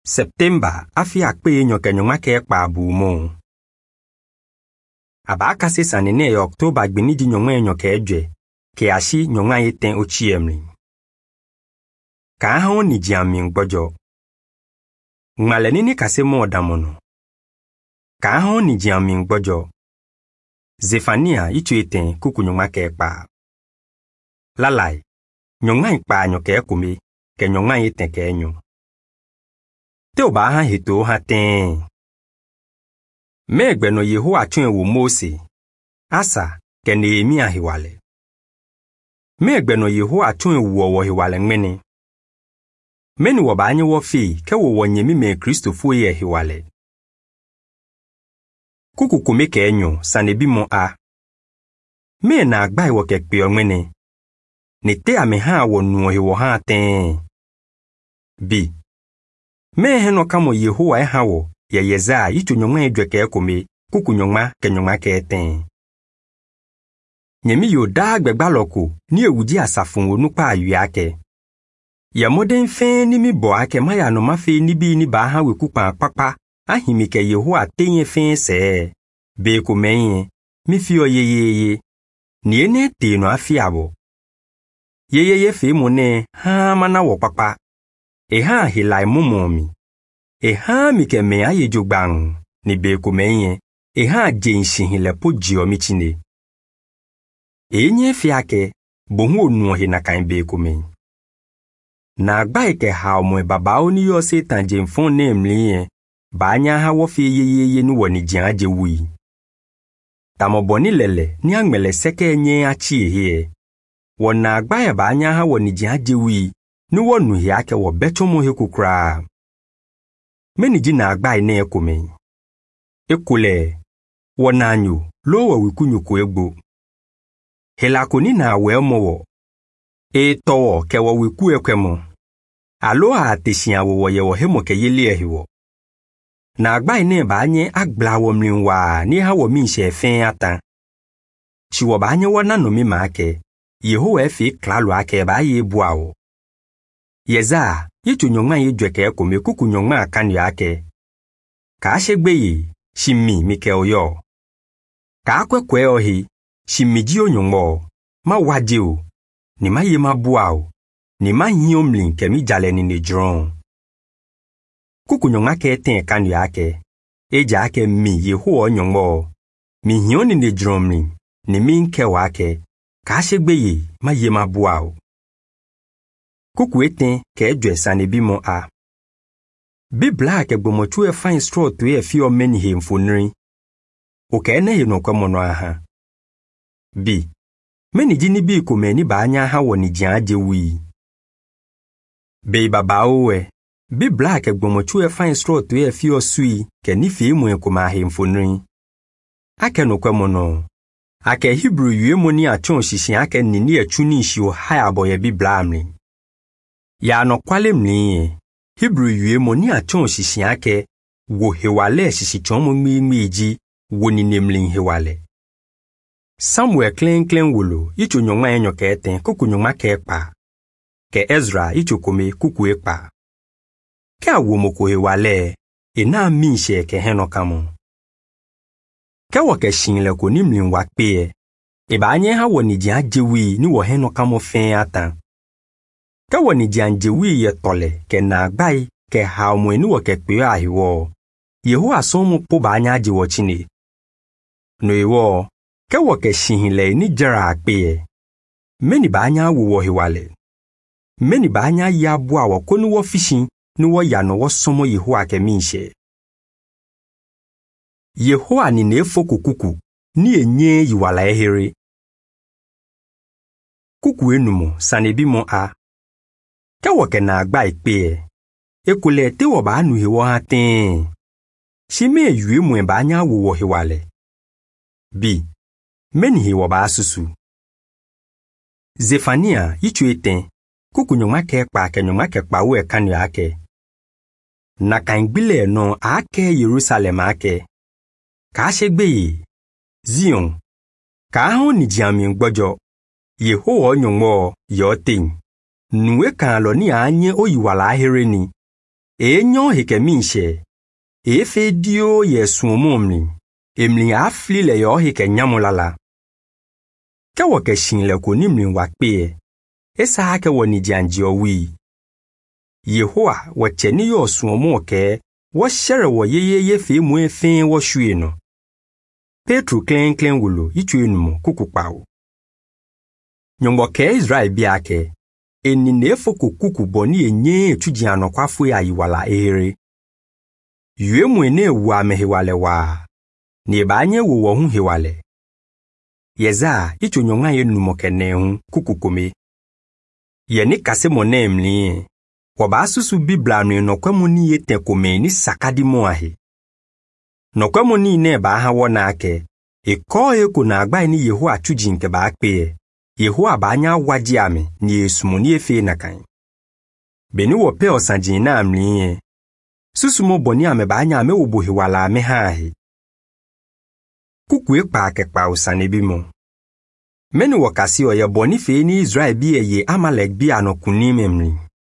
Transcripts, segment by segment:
September afi akpe nyoke nyoma ke pa bumo. Aba akase sanene e October gbini di nyoma nyoke edwe ke ashi nyoma yeten ochiemli. Ka ha ni jiami ngbojo. Ngmaleni ni kase mo damono. Ka ha ni jiami ngbojo. Zefania itu eten kuku nyoma ke pa. Lalai nyoma ikpa nyoke kumi ke nyoma yeten ke enyo. Te oba ha hito ha ten. Megbe no Yehowa tun ewu Mose. Asa ke Nehemia hiwale. Megbe no Yehowa tun ewu wo hiwale ngmene. Meni wo ba anye wo fi ke wo nyemi me Kristofo ye hiwale. Kuku kume ke enyo sanebi mo a. Me na agba wo ke pe ngmene. Ni te ame ha wo nu hiwo ha ten. B. Me heno kamo Yehowa hawo ye yeza itu nyoma edwe ke kome kuku nyoma ke nyoma ke ten. Nyemi yo da agbegbaloku ni ewudi asafun wonu pa ayuake. Ya moden fe ni mi bo ake maya no mafe ni bi ni ba ha we kupa papa ahimi ke Yehowa tenye fe se. Be ko menye mi fi oyeyeye ni ene te no afiabo. Yeyeye fe mo ne ha mana wo papa. E ha hilai mumomi. E ha mi ke me aye jogbang ni be ko menye. E ha jenshi hile po jiomi chine. E nye fiake bohu onu he na kan be ko men. Na agba ke ha mo baba oni yo setan jemfon ne mliye. Ba anya ha wo fi yeyeye ni woni jian aje wi. Tamoboni lele ni angmele seke nye achi he. Wona agba ya ba anya ha woni jian aje wi. Ni wonu hiake wo beto mo he kukra. Meni ji na agba ine ekome. Ekule wona anyu lo wa wikunyuko egbo. Helako ni na we mo. E towo ke wo wiku ekwemo. Alo a teshian wo ye wo hemo ke yele ehiwo. Na agba ine ba anye agbla wo mlinwa ni ha wo mi she fen atan. Chi wo ba anye wona no mi ma ake. Yehowa efi klalo ake ba ye buawo. Yeza yitu nyoma yedwe ke kome kuku nyoma akani ake. Ka ashegbe yi shimi mike oyo. Ka akwekwe ohi shimiji onyongo ma wajeo ni ma ye mabuao ni ma hiomlin kemi jale ni nejron. Kuku nyoma ke ten kani ake. Eja ake mi Yehowa onyongo. Mi hioni nejronmlin ni mi nke wake. Ka ashegbe yi ma ye mabuao. Kuku eten ke edwe sanebi mo a. Bibla ke gbomotu e fine straw to e fi o meni he mfoniri. O ke ene he no kwamono aha. B. Meni jini bi ko meni ba anya ha woni jian aje wi. Be baba owe. Bibla ke gbomotu e fine straw to e fi o sui ke ni fi mu ko ma he mfoniri. Ake no kwamono. Ake Hebrew yue mo ni achon shishin ake nini e chuni shi o ha aboye Bibla amli. Ya no kwale mni Hebrew yue mo ni achon shishin ake wo hewale shishichon mo mi wo ni nemlin hewale. Samuel klen wolo icho nyoma enyo ke eten kuku nyoma ke pa. Ke Ezra icho kome kuku ekpa. Ke awo mo ko hewale ena mi she ke heno kamo. Ke wo ke shinle ko nimlin wakpe e ba anye ha wo ni ji ajewi ni wo heno kamo fen atan. Ka woni janjewi ye tole ke na agbai ke ha omweni wo ke pe ahiwo. Yehowa so mu po ba anya aje wo chine. No ewo ke wo ke shinle ni jara akpe. Meni ba anya wo hiwale. Meni ba anya ya bua wo ko ni wo fishin ni wo ya no wo somo Yehowa ke minshe. Yehowa ni nefo kuku ni enye yiwala ehere. Kuku enumo sanebi mo a. Ke wo ke na agba ikpe ekule te wo ba nu hewo ha ten. Shime yue mu ba anya wo hiwale. B. Meni hewo ba asusu. Zefania ichu eten kuku nyoma ke kpa we kanu ake. Na kan gbile no ake Jerusalem ake. Ka ashegbe Zion. Ka ahụ ni jiami ngbojo. Yehowa nyongo yo ting. Nuwe kan lo ni anye oyiwala ahere ni. enyo hike minshe efe dio yesuomomli emli afli le yo hike nyamulala ka woke shinle ko nimli wakpe esa hake woni janji owi Yehowa wacheni yo suomo ke wo shere wo yeye fe mu efe wo hwe no Petro klen wulo itwenumo kukupawo Nyombo ke Israel biake eni nefo kuku boni enye etuji anokwafo ya yiwala ere Yuemu ene wa mehewale wa ni banye wo hu hewale Yeza ichonyonga yenumo kenehu kukukome Yeni kase monemli Wabasusu Biblia no kwamuni yete komeni sakadi mo ahe No kwamuni ne ba ha wona ake eko na agba ni Yehowa tuji nke ba akpe Yehowa ba anya waji ame ni esumoni efe na kan Beni wo pe osanjin na amli Susumo boni ame ba anya ame obohi wala ame ha ahe Kuku ekpa akekpa osane bimo Meni wakasi oye boni fe ni Israel bi eye Amalek bi anokunimemli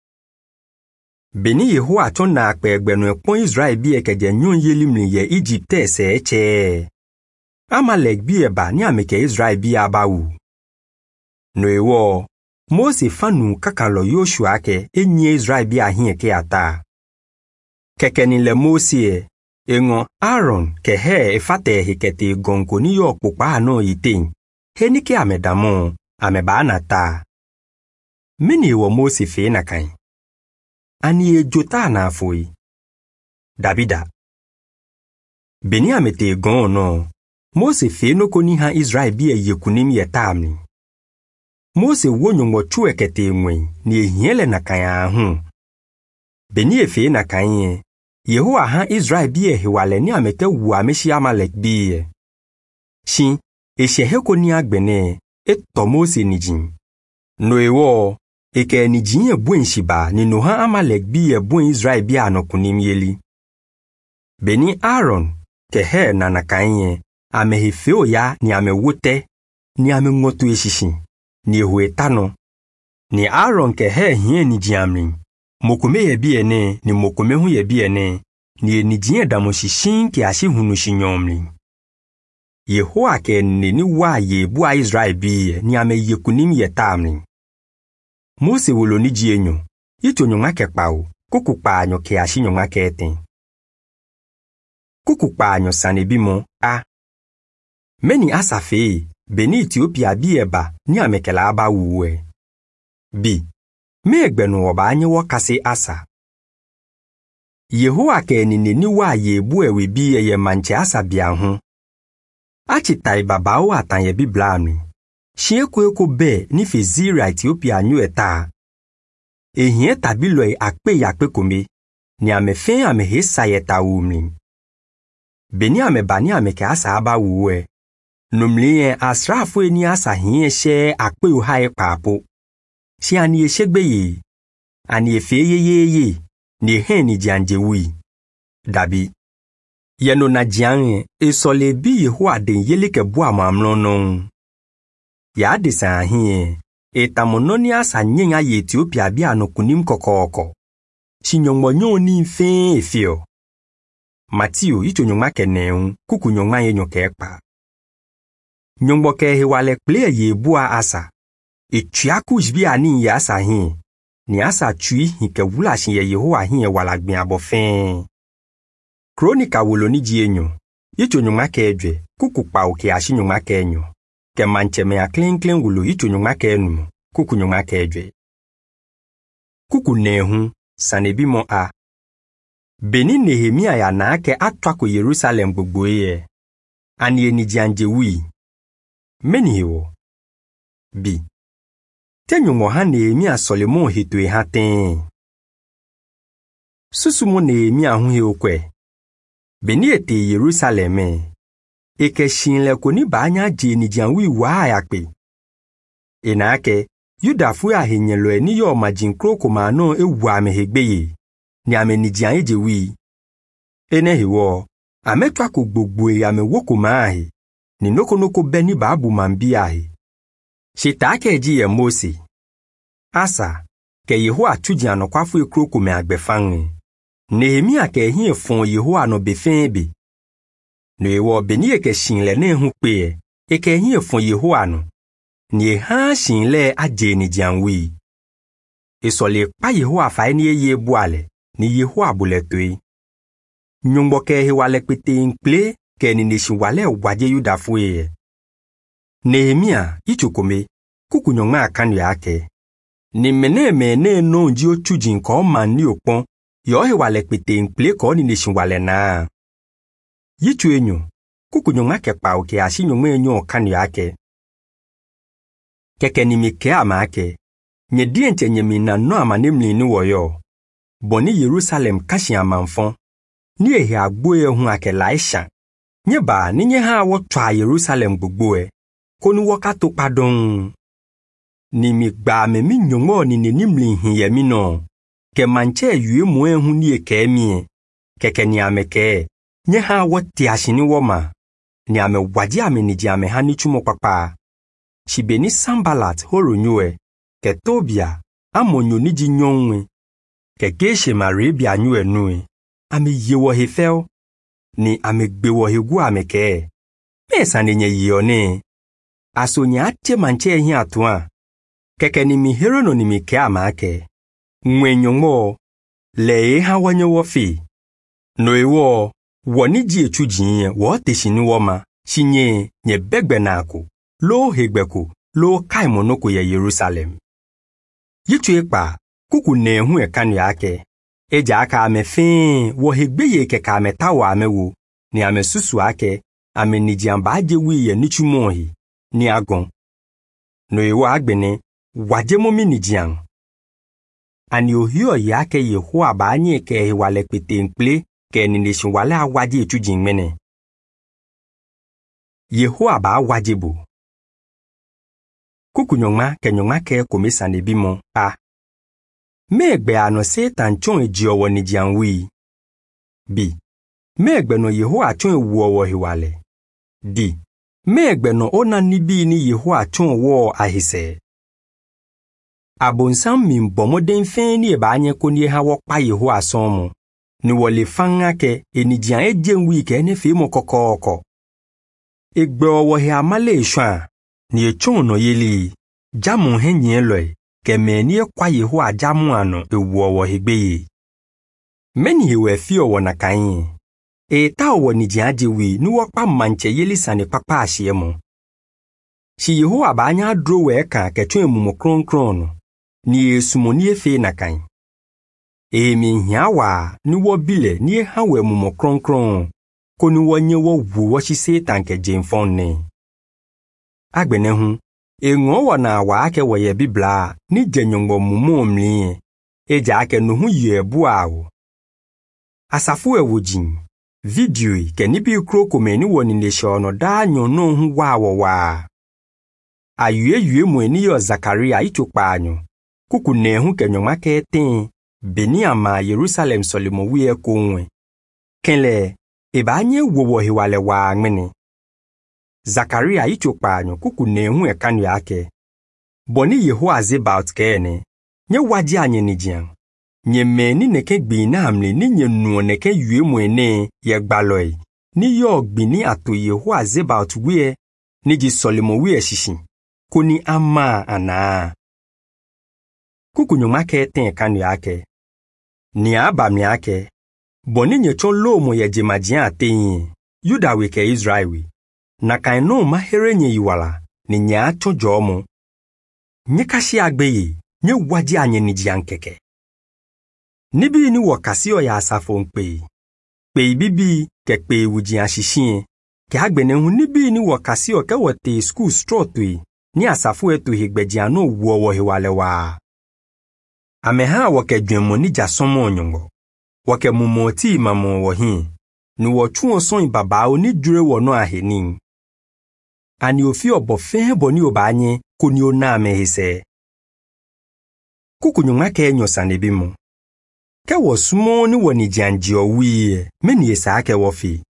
Beni Yehowa ton na akpegbenu epon Israel bi ekeje nyon yelimli ye Egypt ese eche Amalek bi eba ni ameke Israel bi abawu No ewo Mose fanu kakalo Yoshua ke enye Israel bi ahien ke ata Kekeni le Mose engo Aaron ke he efate hikete gonko ni yo popa no yitin henike amedamo ameba nata Mini wo Mose fe na kan Ani ejota na afoi Davida Beni amete no Mose fe no koni ha Israel bi yekunim yetamni Mose wonyo mochu ekete enwen ni ehiele na kan ahu Beni efe na kan Yehowa ha Israel bi ehewale ni amete wu ameshi Amalek bi Shin eshehe koni agbene eto Mose nijin No ewo Eke ni jinye buen shiba ni noha Amalek bi buen Israel bi anokunim yeli. Beni Aaron ke he na nakanye amehefeo ya ni amewote ni amengotu eshishi ni ehuetano. Ni Aaron ke he hie ni jiamrin. Mokome ye bi ene ni mokome hu ye bi ene ni jinye damoshishin ki ashi hunu shinyomrin. Yehowa ke ni wa ye bua Israel bi ni ameyekunim yetamrin. Mose wolo ni jienyo, ito nyonga kekpao, kukupa anyo ke ashi nyonga keten. Kukupa anyo sanebimo, Meni asafe, beni Ethiopia bi eba, ni amekela aba uwe. B. Megbenu oba anye wakase asa. Yehowa ke ni wa ye buewe bi eye manche asa bianhu. Achitai babao atanye biblami. Shieko be ni fezira Ethiopia nyu eta. Ehie tabiloi akpe yakpe kome, ni amefe amehesa yeta umli. Beni amebani ameke asa aba uwe. Numliye asrafu ni asa hie she akpe uhae papo. Shi ani eshegbeye, ani efe ye, ni he ni janje wi. Dabi. Yeno na janye, esole bi Yehowa den yelike bua mamlonon. Ya desa ahie, etamononi asa nyenga ye Ethiopia bi anokunim kokoko. Chinyongmo nyoni mfe efio. Matthew ito nyongma keneun, kuku nyongma ye nyokekpa. Nyongbo ke hewale kple ye bua asa. Echiakuj bi ani ya asa hie. Ni asa chui hike wula shin ye Yehowa hie walagbin abofen. Kronika woloni jienyo. Ito nyongma kedwe, kuku pa uke ashi nyongma kenyo. Ke mancheme ya klen wulu ito nyonga ke enumu, kuku nyonga ke edwe. Kuku nehu, sanebimo Beni Nehemia ya na ake atwako Yerusalem gbogboye. Ani eni janje wi. Meni hewo. B. Tenyongo ha Nehemia Solomon hitwe ha ten. Susumo Nehemia hu heokwe. Beni ete Yerusalem Eke shinle koni banya jeni janwi wa yakpe. Enake, Yudafu ya henyelo ni yo majinkro komano ewu amehegbeye. Ni ameni jan jewi. Enehiwo, ametwa kugbogboe ya mewoko maahe. Ni noko beni babu mambiahe. Shitake ji ye Mose. Asa, ke Yehowa tuji anokwafu ekro kome agbefange. Nehemia ke hie fon Yehowa no befen bi. No ewo beni ke shinle ne hu pe e ke hie fon Yehowa no. Ni ha shinle aje ni janwi. Esole pa Yehowa fa ni ye buale ni Yehowa buletoi. Nyongbo ke he wale pete nkple ke ni neshi wale waje Yudafo ye. Nehemia ichukome kuku nyongma akanu yake. Ni mene no nji ochujin ko man ni opon yo he wale pete nkple ko ni neshi wale na. Yichu enyo kuku nyongma ke pa oke ashi nyongma enyo kanu yake. Keke ni mike amake. Nye dienche nye mina no amanemli ni woyo. Boni Jerusalem kashi amanfon. Ni ehe agboe hu ake laisha. Nye ba ni nye ha wo twa Jerusalem gbogboe. Konu wakato padon. Ni mi gba me mi nyongo ni nimli hiye mi no. Ke manche yue mwe hu ni eke mi. Keke ni ameke. Nye ha wo tiashini woma. Ni ame waji ame ni ame ha ni chumo papa. Shibeni Sambalat horo nyue. Ke Tobia amonyo ni ji nyonwe. Ke Geshe Marebia nyue nue. Ame yewo hefel. Ni ame gbewo hegu ameke. Mesa ni nye yone. Aso nye atie manche hi atuan. Keke ni mi hero no ni mi ke amake. Mwe nyongo. Le ha wanyo wofi. No ewo. Woni ji echujinye wo teshini woma. Shinye nye begbe nako. Lo hegbeku. Lo kaimonoko ya Jerusalem. Yitu ekpa. Kuku ne hu ekanu yake. Eja aka ame fin. Wo hegbeye ke ka ame tawa ame wu. Ni ame susu ake. Ame nijiamba aje wiye nichumohi. Ni agon. No ewo agbene. Wajemomi nijiang. Ani ohio yake Yehowa ba anye ke wale pete nkple. Ke ni neshin wale awaji echujin mene. Yehowa ba wajibu. Kuku nyongma ke nyongma ke komisa nebimo a. Megbe ano Satan chon ejiowo ni jianwi. B. Megbe no Yehowa chon ewo hiwale. D. Megbe no ona nibi ni Yehowa chon wo ahise. Abonsam mimbomo den fen ni eba anye konye ha wokpa Yehowa somo. Ni wole fanga ke enijian ejenwi ke ne fimo kokoko. Egbe owo he amale ishwan. Ni echon no yeli. Jamu henye loy. Ke meni kwa Yehowa jamu ano ewu owo hegbeye. Meni hewe fi owo na kanyi. Ta owo ni jiajewi ni wokpa manche yeli sane papa ashiemo. Si Yehowa ba anya adro we ka ke chon emumo kronkron. Ni esumo ni efe na kanyi. Mi hiawa ni wo bile ni ha we mumo kronkron. Koni wo nye wo wu wo shi Satan ke jenfon ne. Agbene hu. Ngo wana wa ake wo ye bibla ni jenyongo mumo mli. Eja ake no hu ye bu awo. Asafu ewojin. Video ke ni bi kroko meni woni nesho no da nyono hu wa wo wa. Ayue mu eni yo Zakaria ichokpa anyo. Kuku ne hu ke nyoma ke ten. Beni ama Jerusalem solimo wiye konwe. Kenle, eba anye wowo hiwale wa angmene. Zakaria ichokpa anyo kuku ne hu ekanu yake. Boni Yehowa zebaut kene. Nye waji anye nijian. Nye meni neke gbina amli ni nye nuo neke yue mwene ye gbaloi. Ni yo gbini ato Yehowa zebaut wiye. Niji solimo wiye shishi. Kuni ama ana. Kuku nyomake ten ekanu yake. Ni abam yake. Boni nye chon lo mo ye jemajian atenye. Yuda weke Israeli. Na kaino mahere nye iwala. Ni nye acho jomo. Nye kashi agbeye. Nye waji anye nijian keke. Nibi ni wakasio ya asafon kpei. Kpei bibi ke kpei wujian shishien. Ke agbene hu nibi ni wakasio ke wote school strotui. Ni asafu etu higbejiano uwo hiwale wa. Ameha wake dwemo ni jasomo onyongo. Wake mumoti mamo wohin. Ni wochuo son baba oni dure wono ahenin. Ani ofi obofe boni obanye koni ona amehise. Kuku nyumake nyosa nebimo. Ke wosumo ni woni janji owie meni esake wofi.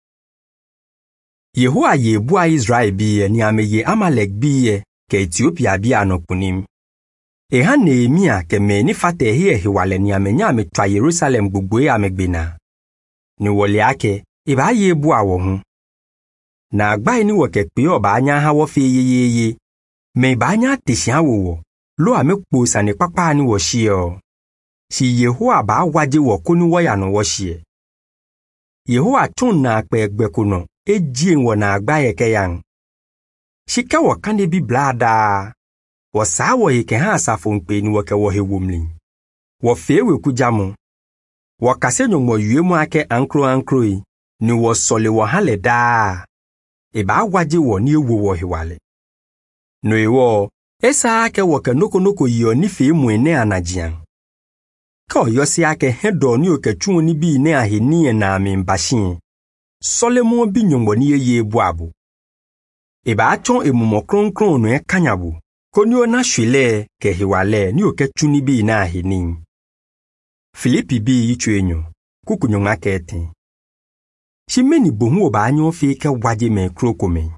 Yehowa yebua Israel biye ni ameye Amalek biye ke Ethiopia biya anokunim. Eha Nehemia ke me ni fate hi ehiwale ni amenya ametwa Yerusalem gbogbo ya amegbena. Ni wole ake iba ye bu awo ho. Na agba ni woke pe oba anya ha wo fe yeyeye. Me ba anya teshia wo lo amekpo sane papa ni wo hie. Si Yehowa ba waje wo konu wo ya no wo hie. Yehowa tun na akpa egbeko no ejie wo na agba ye ke yan. Shika wo kane bi blada. Wo sa wo ye ke ha asafo mpe ni wo ke wo hewomli. Wo fewe kujamo. Wo kase nyonmo yuemu ake ankro yi ni wo sole wo hale da. Eba waje wo ni ewo wo hiwale. No ewo esa ake wo ke noko yi ni fe mu ene anajian. Ka oyosi ake hedo ni oketwu ni bi ne aheni na amembashin. Solemo bi nyonmo ni ye buabu. Eba achon emumo kronkron no ekanyabu. Konyo na shwile ke hiwale ni oketwu ni bi na aheni. Filipi bi yichwenyo kukunyo ngakete. Shimeni bohu oba anyo fi ke waje me krokome.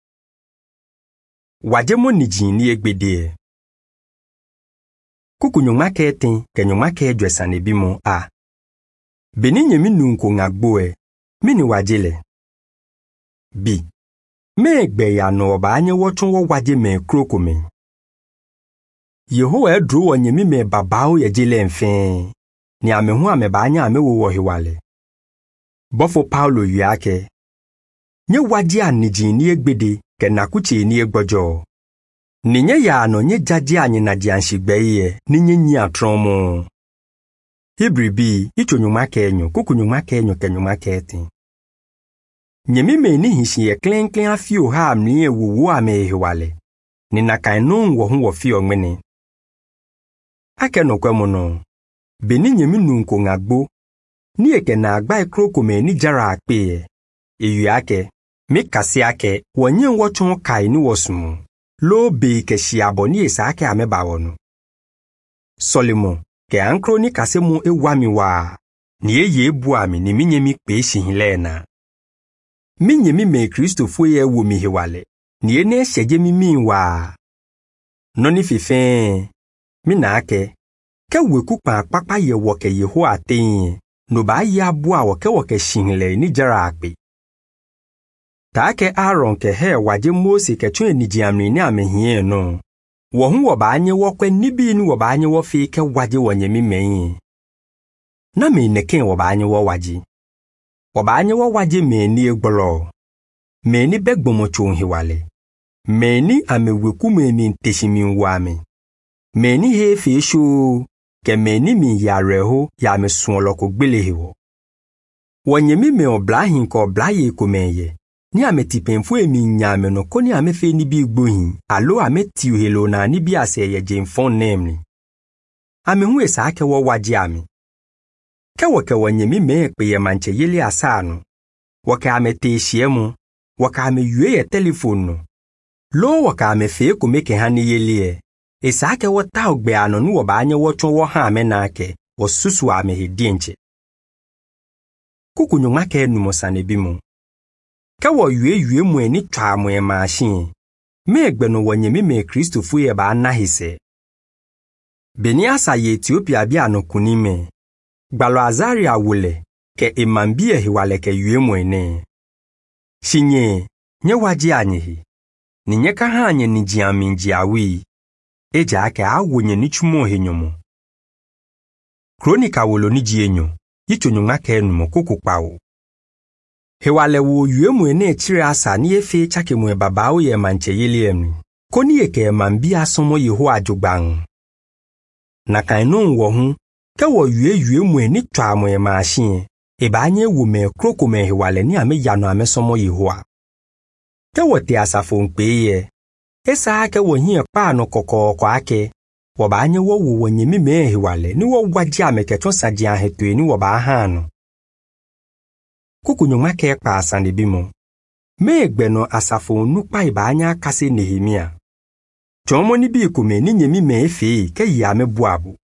Waje mo nijin ni egbede. Kukunyo ngakete ke nyomake dwesane bi mo a. Beni nyemi nunko ngagboe mini wajele. B. Me egbe ya no oba anyo wotun wo waje me krokome. Yehowa edru wo nyemi me babao ye jele mfen. Ni amehu ameba anya amewo wo hiwale. Bofo Paulo yake. Nye waji anijin ni egbede ke nakuche ni egbojo. Ni nye ya no nye jaji anyi na dianshigbe ni nye nyi atromo. Hebri bi ichonyumake enyo kukunyumake enyo kenyumake eti. Nyemi me ni hishi ye klen afio ha amni ewu ame hiwale. Ni nakainu wo hu wo fio ngmene. Ake no kwemono. Beni nyemi nunko ngagbo. Ni eke na agba ekrokome ni jara akpe. Eyu ake. Mikasi ake. Wanyen wochon kai ni wosumu. Lo be ke shiabo ni esa ake ameba wono. Solomon. Ke ankro ni kasemu ewami wa. Ni ye buami ni minyemi kpe shihilena. Minyemi me Kristo fuye wo mihiwale. Ni ene sheje mimi wa. Noni fifen. Mina ake. Ke weku papa ye woke Yehowa ten. No ba ya bua woke shingle ni jara akpe. Take Aaron ke he waje Mose ke tun ni jiamni ni amehie no. Wo hu wo ba anye wokwe ni bi ni wo ba anye wo fi ke waje wonyemi men. Na me neken wo ba anye wo waje. Wo ba anye wo waje me ni egbolo. Me ni begbomo chon hiwale. Me ni ameweku me ni nteshimi wame. Me ni he fi shu ke me ni mi yareho ya me suoloko gbelehewo. Wonyemi me oblahin ko oblaye komeye. Ni ametipenfu emi nyame no ko ni amefe ni bi gbohin. Alo ametiu helo na ni bi ase ye jemfon nemni. Amehu esa ake wo waje ame. Ke woke wonyemi me ekpe ye manche yeli asano. Woke amete shiemu. Woke ame yue ye telefon no. Lo woke amefe kumeke hani yeli Esa ake wo ta ogbe ano nu wo ba anye wo tun wo ha ame na ake wo susu ame hedienche. Kukunyuma ke numosane bi mu. Ke wo yue mu eni twa mu machine. Me egbe no wonyemi me Kristo fu ye ba anahise. Beni asa ye Ethiopia bi anokuni me. Gbalo Azaria wole ke imambi hiwale ke yue mu ene. Shinye nye waje anyehi. Ni nye ka ha anye ni jiaminji awi. Eja ake awonye ni chumo henyomo. Kronika wolo ni jienyo. Yichonyunga ke enumo kukukpawo. Hewale wo yuemu ene chire asa ni efe chake mwe babao ye manche yeli emni. Koni eke mambi asomo Yehowa jogbang. Naka eno wo hu. Ke wo yuemu ene twa mwe machine. Eba anye wo me krokome hewale ni ame yano ame somo Yehowa. Ke wo te asafo mkpeye. Esa ake wo hie pa no kokoko ake. Wo ba anye wo wonyemi me hiwale ni wo waje ameketon saji ahetwe ni wo ba ha no. Kukunyuma ke pa asane bi mo. Me egbe no asafo nupa iba anya akase Nehemia. Chomo ni bi kume ni nyemi me efe ke ya me buabu.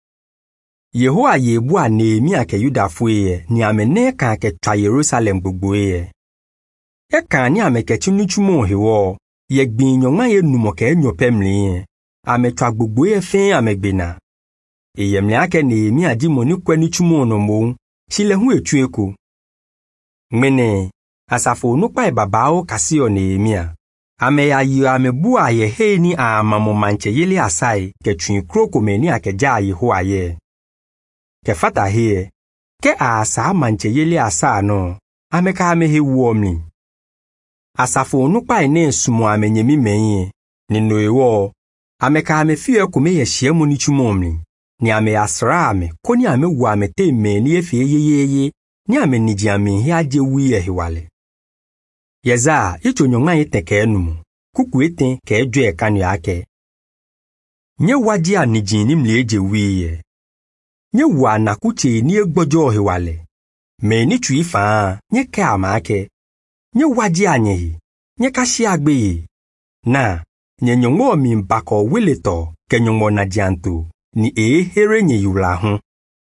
Yehowa ye bua Nehemia ke Yudafo ye ni amene ka ke twa Yerusalem gbogbo ye. Eka ni amekechi nuchumo hewo. Ye gbin nyonga ye numo ke nyopemli. ametwa gbogbo efe amegbena. Eyemle ake Nehemia di moni kwani chumo no mo, chile hu etu eko. Mene, asafo nukpa babao kasio Nehemia. Ame ya yu amebu aye heni a mamo manche yele asai ke tun kroko meni akeja Yehowa ye. Ke fata he ke asa manche yele asa no ameka amehe wuomli. Asafo nukpa ene sumo amenyemi menye ni noewo ameka amefie kome ye shiemu ni chumomli ni ame asra ame koni ame wu ame te meni efe yeyeye ni ame niji ame hi aje wi ye hiwale. Yeza ito nyonga iteke enumu kuku eten ke ejo ekanu yake. Nye waji a niji ni mleje wi ye. Nye wana kuche ni egbojo hiwale. Meni chuifa nye ke amake. Nye waji anyehi, nye kashi agbe. Na, nye nyongo mi mbako wileto ke nyongo na dianto ni here nye yula hun.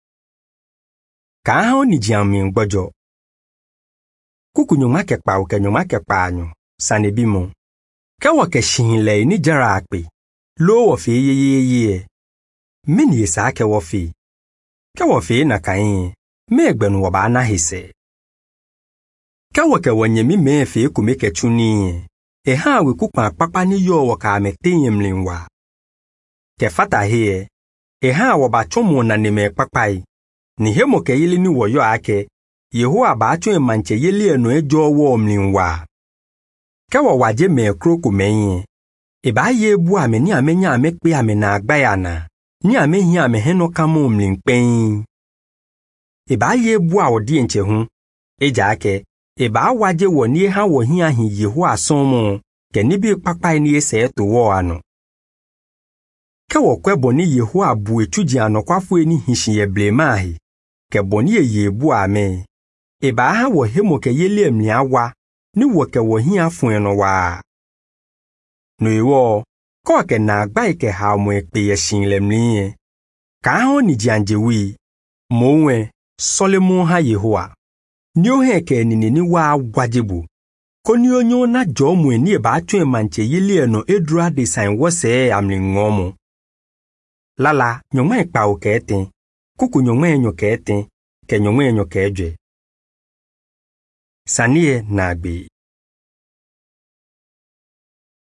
Ka hao ni jiami ngbojo. Kuku nyonga ke pa uke nyonga ke pa anyo, sanebimo. Ke wake shinle ni jara akpe, lo wofe ye. Mini yesa ke wofe. Ke wofe na kain, me egbenu waba na hise. Ke wake wanyemi mefe kumeke chuni, ha we kupa papa ni yo waka ametenye mlinwa. Ke fata he, ha waba chomo na nime papai, ni hemo ke yili ni woyo ake, Yehowa ba chwe manche yili eno ejo wo mlinwa. Ke waje me kroko menye, ba ye bu ame ni amenya amekpe ame na agbayana, ni ame hi ame heno kamo mlinpen. Ba ye bu a odi enche hu, eja ake, ba waje wo ni ha wo hi ahi Yehowa somo, ke ni bi papai ni ese to wo ano. Ke wo kwebo ni Yehowa bu etuji anokwafu eni hishi ye blemahi, ke boni ye bu ame. Ba ha wo hemo ke yele emli awa, ni wo ke wo hi afun eno wa. No iwo, ko ke na agba ke ha mo ekpe ye shin lemli. Ka ho ni janjewi, mowe Solomon ha Yehowa. Ni o he ke ni wa gwajebu. Ko ni onyo na jomu eni ba atwe manche yele eno edura design wo se amli ngomo. Lala nyonwa ekpa o ke eten, kuku nyonwa enyo ke eten, ke nyonwa enyo ke ejwe. Sanie na agbe.